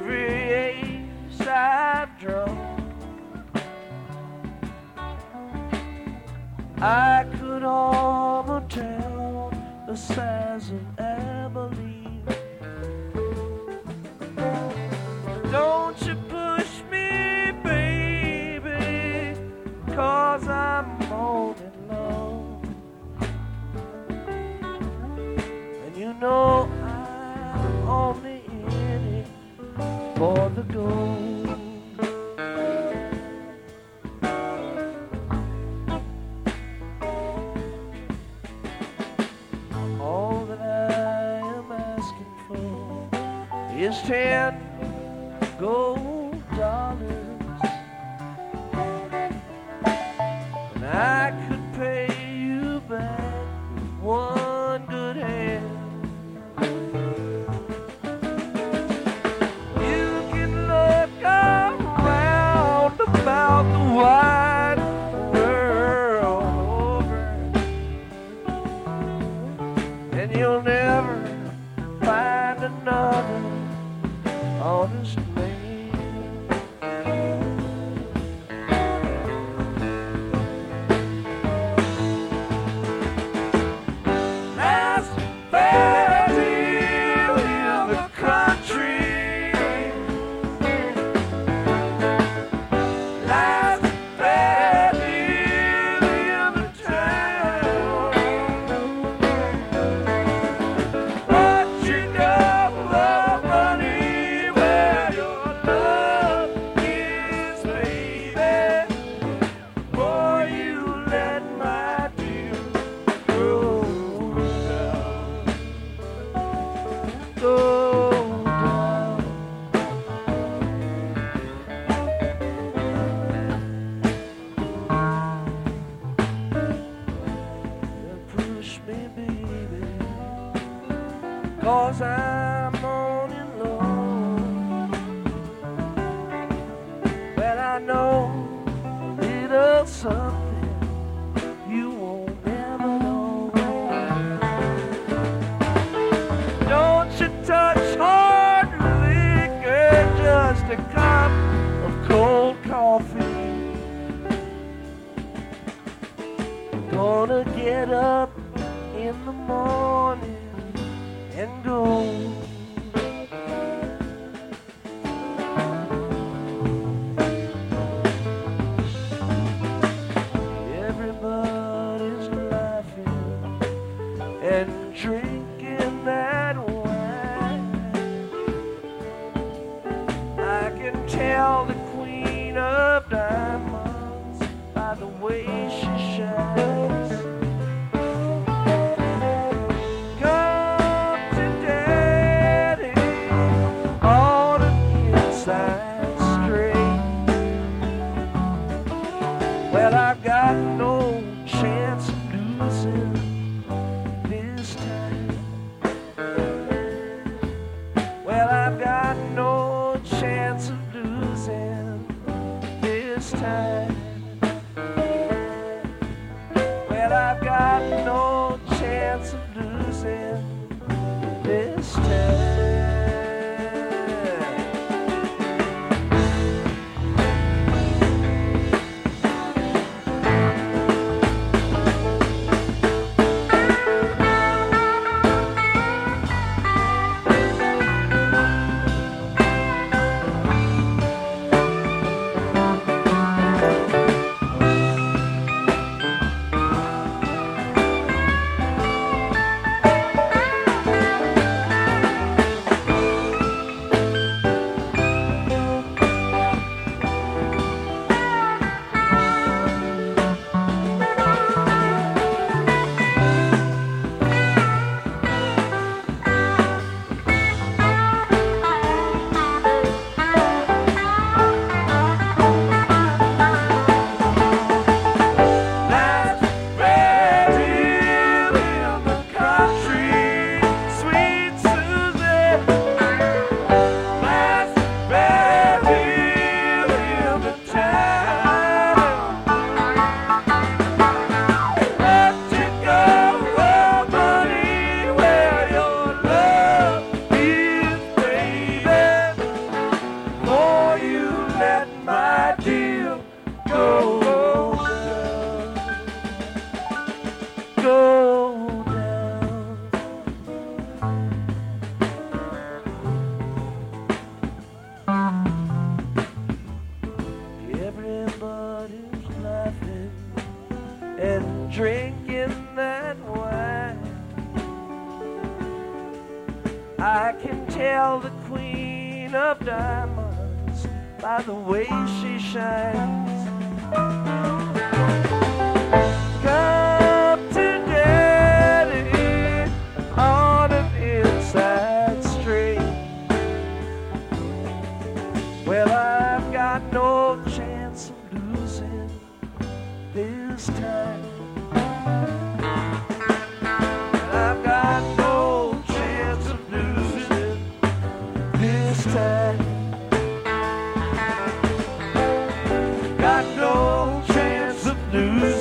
every ace I've drawn. I could almost tell the size of Abilene. Don't you push me, baby, 'cause I'm all in love. And you know I'm only in it for the gold. Is 10 gold dollars, and I could pay you back with one good hand. You can look around about the wide world over, and you'll never find another honest man. Last fair deal in the country, last fair deal in the town. What you know of money? Cause I'm on in love. Well, I know a little something you won't ever know. Don't you touch hard liquor, just a cup of cold coffee. Gonna get up in the morning and go. Everybody's laughing and drinking that wine. I can tell the Queen of Diamonds by the way she shines. Well, I've got no chance of losing this time. Well, I've got no chance of losing this time. Well, I've got no chance of losing this time. drinking that wine. I can tell the queen of diamonds by the way she shines. Come to daddy on an inside street. Well, I've got no chance of losing this time. I've got no chance of losing this time. Got no chance of losing